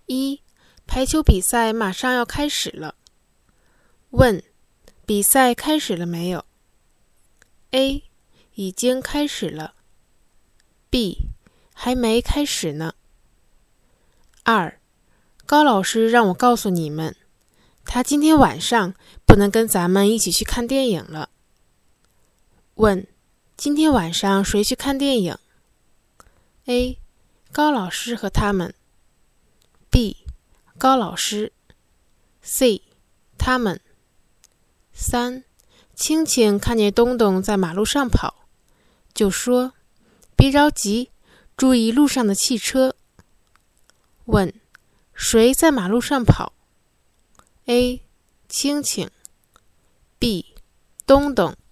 一、排球比赛马上要开始了。问：比赛开始了没有？ A. 已经开始了。 B. 还没开始呢。2. 高老师让我告诉你们，他今天晚上不能跟咱们一起去看电影了。问：今天晚上谁去看电影？ A. 高老师和他们。 B. 高老师。 C. 他们。3. 青青看见东东在马路上跑，就说：别着急，注意路上的汽车。问：谁在马路上跑？ A. 青青。 B. 东东。